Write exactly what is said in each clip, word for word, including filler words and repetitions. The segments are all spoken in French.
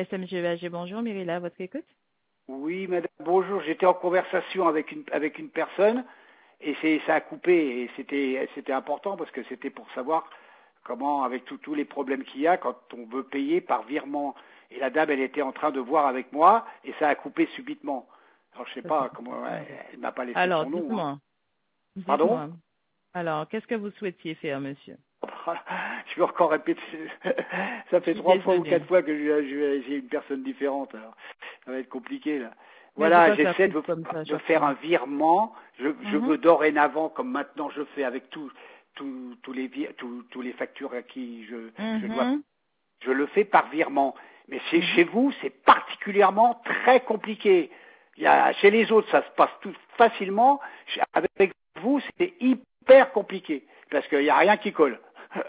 S M G E A G, bonjour, Myrilla, à votre écoute. Oui, madame, bonjour. J'étais en conversation avec une, avec une personne et c'est, ça a coupé et c'était, c'était important parce que c'était pour savoir comment, avec tout- tous les problèmes qu'il y a quand on veut payer par virement. Et la dame, elle était en train de voir avec moi et ça a coupé subitement. Alors, je sais pas comment, elle m'a pas laissé Alors, son nom, hein. dites-moi, Pardon? dites-moi. Alors, qu'est-ce que vous souhaitiez faire, monsieur? Je vais encore répéter. Ça Je fait suis trois fois ou désolée. quatre fois que je- je- j'ai une personne différente. Alors, ça va être compliqué là. Mais Voilà, pourquoi ça j'essaie coupe de, comme ça à de chaque faire fois? un virement. Je, je Mhm, veux dorénavant, comme maintenant je fais avec tous tous tous les vi- tous tous les factures à qui je, je dois, mhm, je le fais par virement. Mais chez, mhm. chez vous, c'est particulièrement très compliqué. Il y a, chez les autres, ça se passe tout facilement. Chez- Avec vous, c'est hyper compliqué parce qu'il n'y a rien qui colle.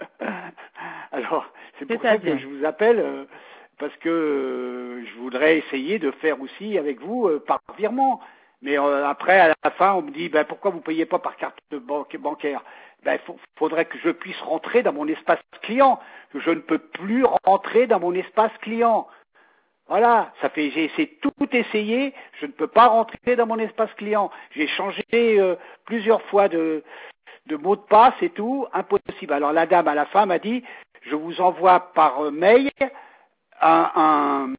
Alors, c'est pour ça que C'est-à-dire? je vous appelle, euh, parce que euh, je voudrais essayer de faire aussi avec vous euh, par virement. Mais euh, après, à la fin, on me dit, ben, pourquoi vous ne payez pas par carte banque- bancaire? Ben, il faudrait que je puisse rentrer dans mon espace client. Je ne peux plus rentrer dans mon espace client. Voilà, ça fait, j'ai essayé tout essayé, je ne peux pas rentrer dans mon espace client. J'ai changé euh, plusieurs fois de, de mot de passe et tout, impossible. Alors la dame à la fin m'a dit, je vous envoie par euh, mail un, un,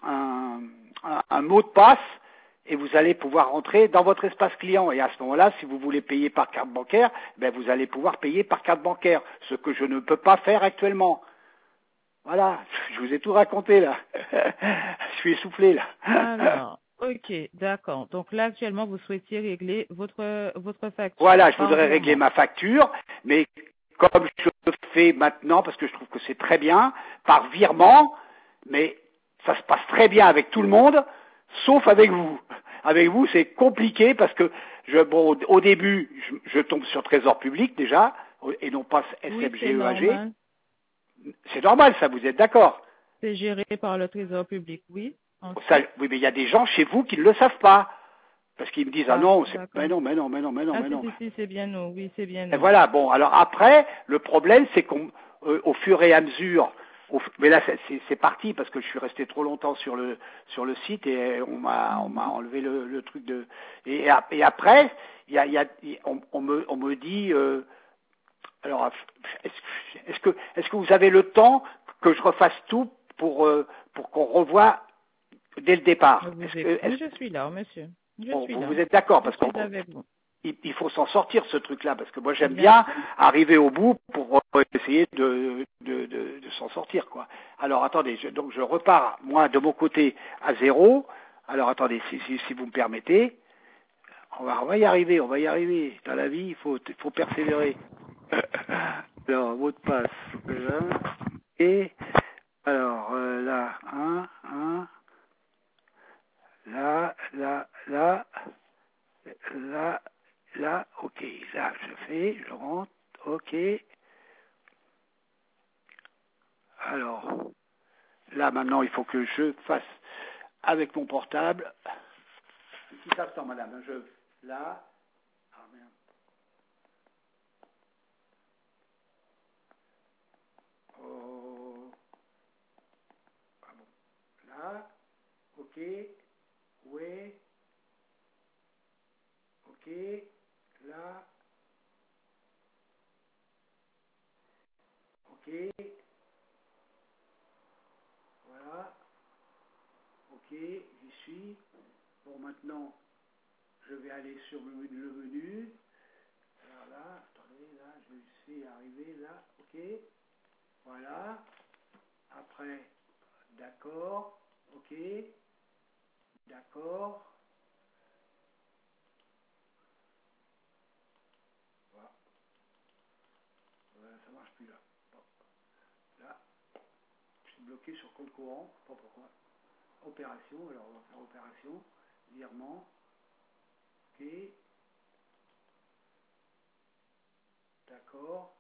un, un- un mot de passe et vous allez pouvoir rentrer dans votre espace client. Et à ce moment-là, si vous voulez payer par carte bancaire, ben vous allez pouvoir payer par carte bancaire, ce que je ne peux pas faire actuellement. Voilà, je vous ai tout raconté là. Je suis essoufflé là. Alors, ok, d'accord. Donc là, actuellement, vous souhaitiez régler votre, votre facture Voilà, je par voudrais régler virement. ma facture, mais comme je le fais maintenant, parce que je trouve que c'est très bien, par virement, mais ça se passe très bien avec tout le monde, sauf avec vous. Avec vous, c'est compliqué parce que je, bon, au au début, je, je tombe sur Trésor Public déjà, et non pas Oui, c'est S M G E A G. normal. C'est normal, ça, vous êtes d'accord? C'est géré par le Trésor public, oui. Ça, Ensuite? oui, mais il y a des gens chez vous qui ne le savent pas. Parce qu'ils me disent, ah Ah, non, c'est, mais d'accord. non, mais non, mais non, mais non, Ah, mais si, non. si, si, c'est bien nous. Oui, c'est bien Et nous. voilà, bon, alors après, le problème, c'est qu'on, euh, au fur et à mesure, au- mais là, c'est, c'est- c'est parti parce que je suis resté trop longtemps sur le sur le site et on m'a on m'a Mhm. enlevé le, le truc de. Et, et ap- et après, il y a, il y a- on, on me on me dit, euh, alors, est-ce, est-ce que est-ce que vous avez le temps que je refasse tout pour euh, pour qu'on revoie dès le Je départ? vous Est-ce que écoute. est-ce Oui, je suis là, monsieur. Je Bon, suis vous, là. vous êtes d'accord Je parce qu'on suis avec vous. il, il faut s'en sortir ce truc-là parce que moi j'aime Bien bien sûr. arriver au bout pour essayer de, de, de, de s'en sortir quoi. Alors attendez, je, donc je repars moi de mon côté à zéro. Alors attendez, si, si, si vous me permettez, on va, on va y arriver, on va y arriver. Dans la vie, il faut, il faut persévérer. Alors mot de passe. Là. Et alors euh, là, un, un, là, là, là. Là, là, ok, là, je fais, je rentre, ok. Alors, là, maintenant, il faut que je fasse avec mon portable. Un petit instant, madame, hein, je, là, ah merde, oh, ah bon, là, ok, oui, ok, là, ok, voilà, ok, j'y suis. Bon, maintenant, je vais aller sur le menu. Le menu. Alors là, attendez, là, je suis arrivé là, ok, voilà. Après, d'accord, ok, d'accord, voilà, voilà, ça marche plus là. Bon, là, je suis bloqué sur compte courant, pas pourquoi. Opération, alors on va faire opération, virement, ok, d'accord.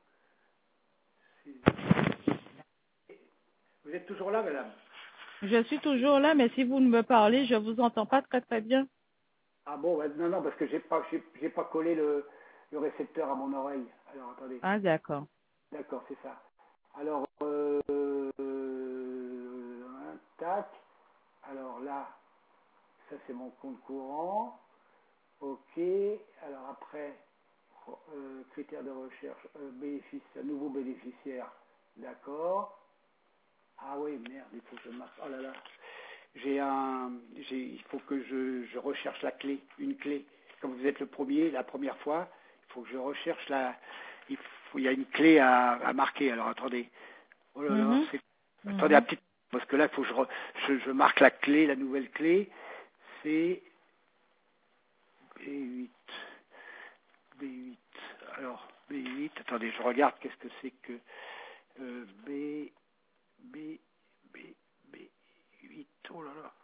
Vous êtes toujours là, madame? Je suis toujours là, mais si vous ne me parlez, je vous entends pas très très bien. Ah bon, bah, non, non, parce que j'ai pas, j'ai, j'ai pas collé le, le récepteur à mon oreille. Alors attendez, Ah, d'accord. d'accord, c'est ça. Alors, euh, euh, tac. c'est mon compte courant. Ok. Alors après, euh, critères de recherche, euh, bénéficiaire, nouveau bénéficiaire. D'accord. Ah oui, merde, il faut que je marque. Oh là là. J'ai un, j'ai, il faut que je, je recherche la clé, une clé. Comme vous êtes le premier, la première fois, il faut que je recherche la, il faut, il y a une clé à, à marquer. Alors attendez. Oh là là, Mhm. c'est, attendez un Mhm. petit, parce que là, il faut que je, re- je, je marque la clé, la nouvelle clé. C'est B huit. B huit. Alors, B huit, attendez, je regarde qu'est-ce que c'est que euh, B, B, B, B huit. Oh là là.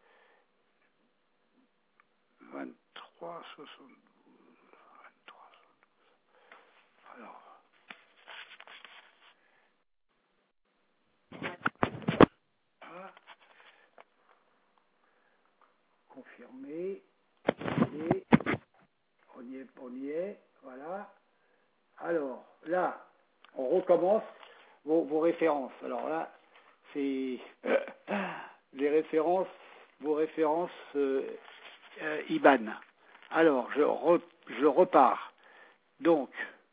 vingt-trois, soixante-douze, vingt-trois. Alors, ah, confirmer. Et on y est, on y est. Voilà. Alors, là, on recommence vos, vos références. Alors là, c'est euh, les références, vos références euh, euh, I B A N. Alors, je, re, je repars. Donc,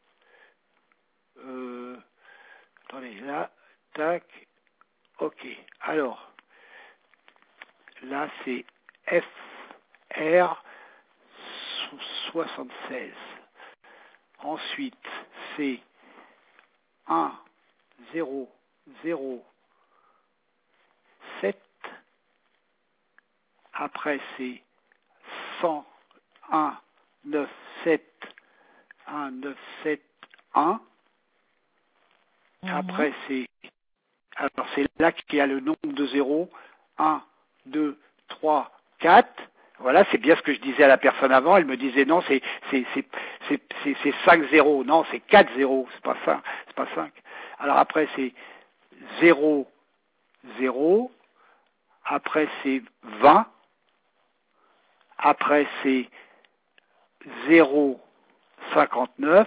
euh, attendez, là, tac, ok. Alors, là, c'est F R soixante-seize. Ensuite, c'est un, zéro, zéro, sept. Après, c'est cent un, neuf, sept, un, neuf, sept, un. Mhm. Après, c'est, alors c'est là qu'il y a le nombre de zéros. un, deux, trois, quatre. Voilà, c'est bien ce que je disais à la personne avant. Elle me disait non, c'est, c'est, c'est, c'est, c'est, c'est cinq zéros. Non, c'est quatre zéros. C'est pas cinq, c'est pas cinq. Alors après, c'est zéro, zéro. Après, c'est vingt. Après, c'est zéro virgule cinquante-neuf,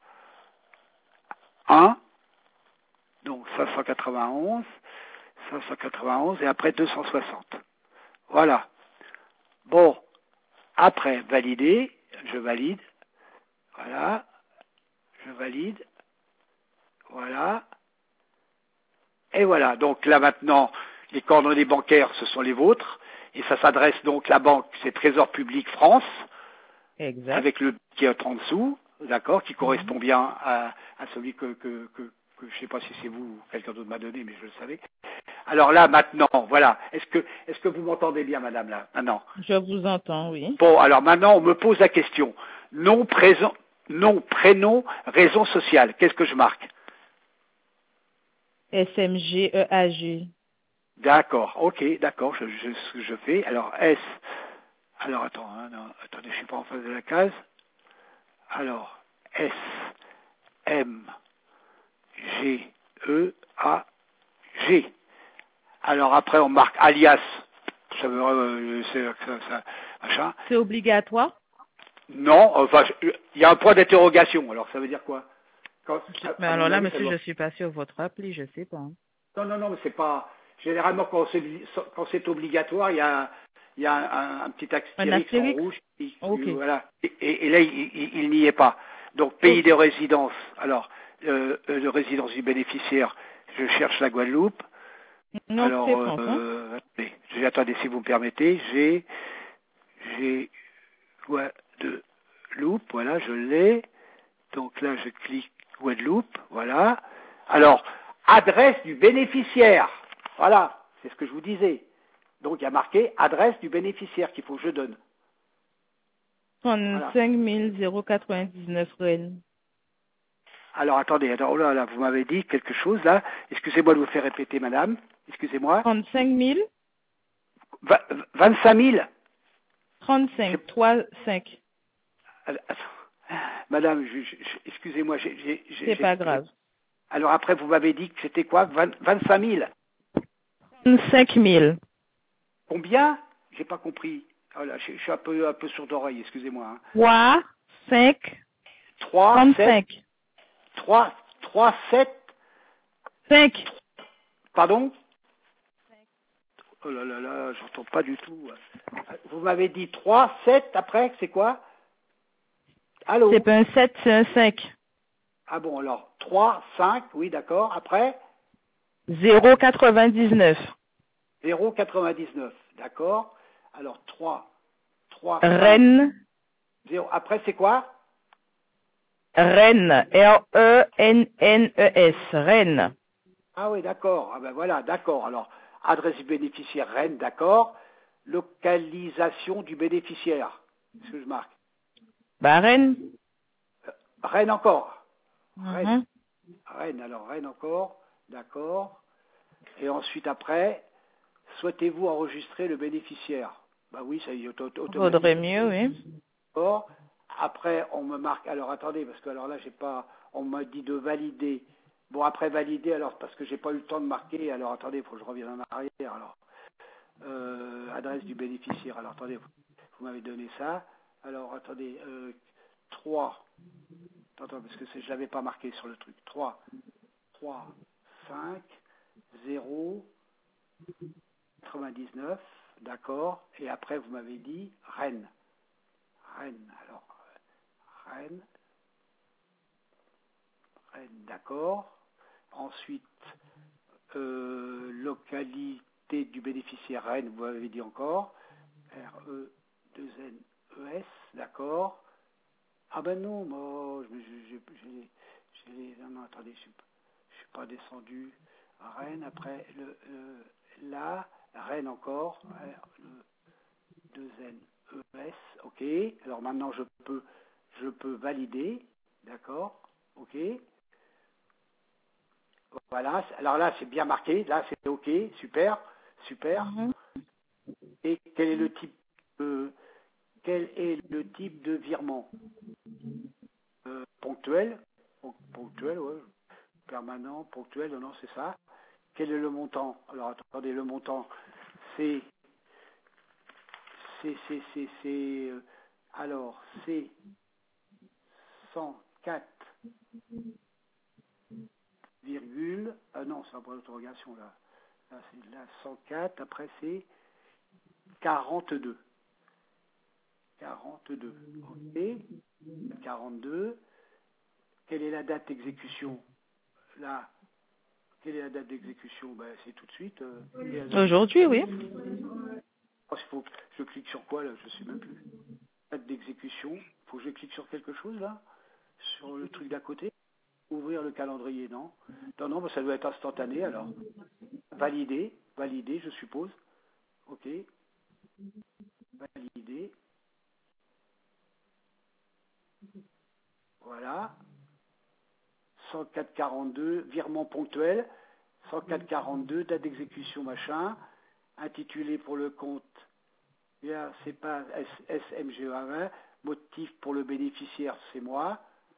un, donc cinq cent quatre-vingt-onze, cinq cent quatre-vingt-onze, et après deux cent soixante. Voilà. Bon, après, valider, je valide, voilà, je valide, voilà, et voilà. Donc là maintenant, les coordonnées bancaires, ce sont les vôtres, et ça s'adresse donc, la banque, c'est Trésor Public France, Exact. avec le qui est en dessous, d'accord, qui Mhm. correspond bien à, à celui que, que, que, que je ne sais pas si c'est vous ou quelqu'un d'autre m'a donné, mais je le savais. Alors là, maintenant, voilà. Est-ce que, est-ce que vous m'entendez bien, madame, là, maintenant? Je vous entends, oui. Bon, alors maintenant, on me pose la question. Nom, présent, nom, prénom, raison sociale. Qu'est-ce que je marque? S M G E A G. D'accord, ok, d'accord, je, je, je fais. Alors, S. Alors, attends, hein, non, attendez, je suis pas en face de la case. Alors, S, M, G, E, A, G. Alors après, on marque alias. Ça veut, euh, c'est, ça, ça, machin. C'est obligatoire? Non, enfin, il y a un point d'interrogation. Alors, ça veut dire quoi? Quand, Je- à, Mais à alors mon là, avis, ça monsieur, doit. je suis pas sur votre appli, je sais pas. Non, non, non, mais c'est pas. Généralement, quand c'est, quand c'est obligatoire, il y a, il y a un, un petit Un astérix en astérix? rouge. Qui, Ok. voilà. Et, et- et là, il, il- il n'y est pas. Donc, pays Ok. de résidence. Alors, euh, euh, de résidence du bénéficiaire, je cherche la Guadeloupe. Donc, c'est Alors, France, hein? euh, attendez, j'ai- attendez, si vous me permettez, j'ai, j'ai Guadeloupe, voilà, je l'ai. Donc là, je clique Guadeloupe, voilà. Alors, adresse du bénéficiaire, voilà, c'est ce que je vous disais. Donc il y a marqué adresse du bénéficiaire qu'il faut que je donne. Voilà. trente-cinq mille quatre-vingt-dix-neuf Rennes. Alors attendez, attends, oh là là, vous m'avez dit quelque chose là. Excusez-moi de vous faire répéter, madame. Excusez-moi. trente-cinq mille? Va- vingt-cinq mille. J'ai- trente-cinq, trois, cinq. Attends. Madame, je- je- je- excusez-moi, j'ai, j'ai- j'ai- C'est pas j'ai- grave. alors après vous m'avez dit que c'était quoi? vingt, vingt-cinq mille. trente-cinq mille. Combien? J'ai pas compris. Oh là, je, je suis un peu, un peu sourd d'oreille, excusez-moi. Hein. trois, cinq, trois, sept, trente-cinq. trois, trois, sept, cinq. pardon? Oh là là là, j'entends pas du tout. Vous m'avez dit trois, sept, après, c'est quoi? Allô? C'est pas un sept, c'est un cinq. Ah bon, alors, trois, cinq, oui, d'accord. Après? zéro quatre-vingt-dix-neuf. zéro quatre-vingt-dix-neuf, d'accord. Alors, trois, trois, cinq, Rennes. zéro. Après, c'est quoi? Rennes. R E N N E S. Rennes. Ah oui, d'accord. Ah ben voilà, d'accord. Alors, adresse du bénéficiaire Rennes, d'accord. Localisation du bénéficiaire. Est-ce que je marque? Bah, Rennes. Euh, Rennes encore. Rennes. Mhm. Rennes, alors Rennes encore. D'accord. Et ensuite, après, souhaitez-vous enregistrer le bénéficiaire? Bah oui, ça y est, auto- Vaudrait automatique. mieux, oui. D'accord. Après, on me marque. Alors attendez, parce que alors là, j'ai pas. On m'a dit de valider. Bon, après valider, alors parce que j'ai pas eu le temps de marquer. Alors attendez, il faut que je revienne en arrière. Alors, euh, adresse du bénéficiaire. Alors attendez, vous, vous m'avez donné ça. Alors attendez, euh, trois. Attends, parce que c'est- je l'avais pas marqué sur le truc. trois, trois, cinq, zéro, quatre-vingt-dix-neuf. D'accord. Et après, vous m'avez dit Rennes. Rennes. Alors, euh, Rennes. Rennes, d'accord. Ensuite, euh, localité du bénéficiaire Rennes, vous avez dit encore. R E deux N E S, d'accord. Ah ben non, moi, je, je, je, je, je les- non, non, attendez, je suis, je suis pas descendu. Rennes, après, le, le- là, Rennes encore, R E deux N E S, ok. Alors maintenant, je peux, je peux valider, d'accord, ok. Voilà, alors là c'est bien marqué, là c'est ok, super, super. Mhm. Et quel est le type de, quel est le type de virement? euh, Ponctuel, Pon- ponctuel, ouais, permanent, ponctuel, non, non, c'est ça. Quel est le montant? Alors attendez, le montant, c'est, c'est, c'est, c'est, c'est, euh, alors c'est cent quatre virgule, ah non, c'est un point d'interrogation là. Là c'est là cent quatre, après c'est quarante-deux. quarante-deux. Ok. quarante-deux. Quelle est la date d'exécution? Là, quelle est la date d'exécution? Ben, c'est tout de suite. euh, quelle est la date Aujourd'hui, oui. Oh, il faut que je clique sur quoi là? Je sais même plus. Date d'exécution. Il faut que je clique sur quelque chose là? Sur le truc d'à côté? Ouvrir le calendrier, non? Non, non, ben, ça doit être instantané alors. Valider. Valider, je suppose. Ok. Valider. Voilà. cent quatre quarante-deux, virement ponctuel, cent quatre quarante-deux, date d'exécution machin, intitulé pour le compte, bien, c'est pas S M G A vingt, motif pour le bénéficiaire, c'est moi.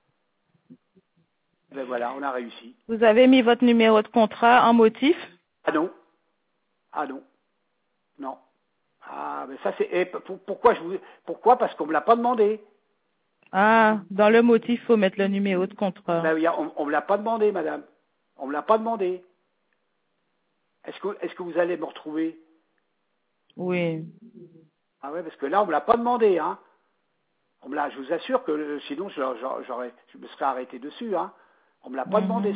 Ben voilà, on a réussi. Vous avez mis votre numéro de contrat en motif? Ah non, ah non, non. Ah, ben ça c'est, et pour- pourquoi je vous, pourquoi? Parce qu'on me l'a pas demandé. Ah, dans le motif, il faut mettre le numéro de contrat. Ben oui, on, on me l'a pas demandé, madame. On me l'a pas demandé. Est-ce que, est-ce que vous allez me retrouver? Oui. Ah ouais, parce que là on me l'a pas demandé, hein. On me l'a, je vous assure que euh, sinon j'aurais, j'aurais- je me serais arrêté dessus. Hein. On me l'a pas demandé. Mhm.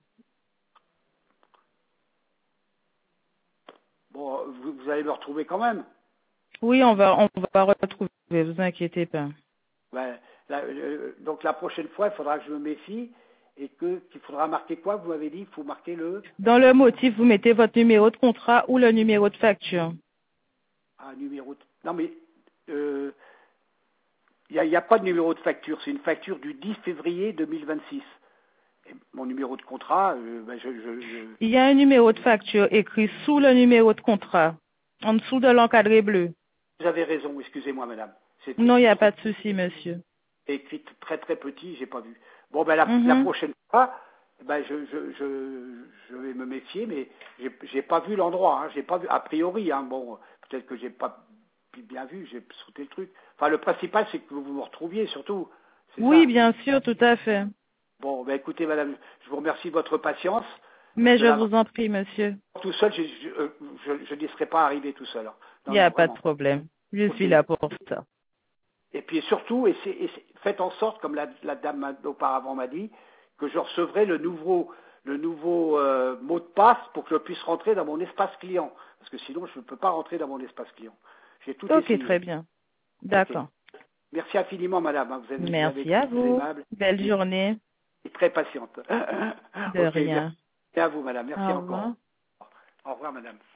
Bon, vous, vous allez me retrouver quand même. Oui, on va, on va retrouver, vous inquiétez pas. Ben, la- euh, donc la prochaine fois, il faudra que je me méfie et que qu'il faudra marquer quoi? Vous m'avez dit, il faut marquer le Dans le motif, vous mettez votre numéro de contrat ou le numéro de facture. ah, numéro. De, non mais euh, il n'y a, il y a pas de numéro de facture. C'est une facture du dix février deux mille vingt-six. Et mon numéro de contrat, euh, ben, je, je, je- Il y a un numéro de facture écrit sous le numéro de contrat, en dessous de l'encadré bleu. vous avez raison. Excusez-moi, madame. C'est Non, il n'y c'est a trop pas de souci, monsieur. écrit très très petit, j'ai pas vu. Bon ben la, la Mhm. prochaine fois, ben je, je, je, je vais me méfier, mais j'ai j'ai pas vu l'endroit, hein, j'ai pas vu a priori, hein, bon peut-être que j'ai pas bien vu, j'ai sauté le truc. Enfin le principal c'est que vous vous retrouviez surtout, c'est Oui, ça. bien sûr, tout à fait. Bon ben écoutez madame, je vous remercie de votre patience, parce Mais que je là vous en prie, monsieur. tout seul, je, je, euh, je, je n'y serais pas arrivé tout seul. hein. Il Non, n'y a non, pas de vraiment. problème. Je Ok. suis là pour ça. Et puis surtout, et c'est- et c'est- faites en sorte, comme la, la dame m'a- auparavant m'a dit, que je recevrai le nouveau, le nouveau euh, mot de passe pour que je puisse rentrer dans mon espace client. Parce que sinon, je ne peux pas rentrer dans mon espace client. J'ai tout Ok, essayé. très bien. Ok. D'accord. Merci infiniment, madame. hein. Vous avez, vous avez Merci été à très vous. aimable Belle et, journée. et très patiente. De ok, merci rien. à vous, madame. Merci Au encore. revoir. Au revoir, madame.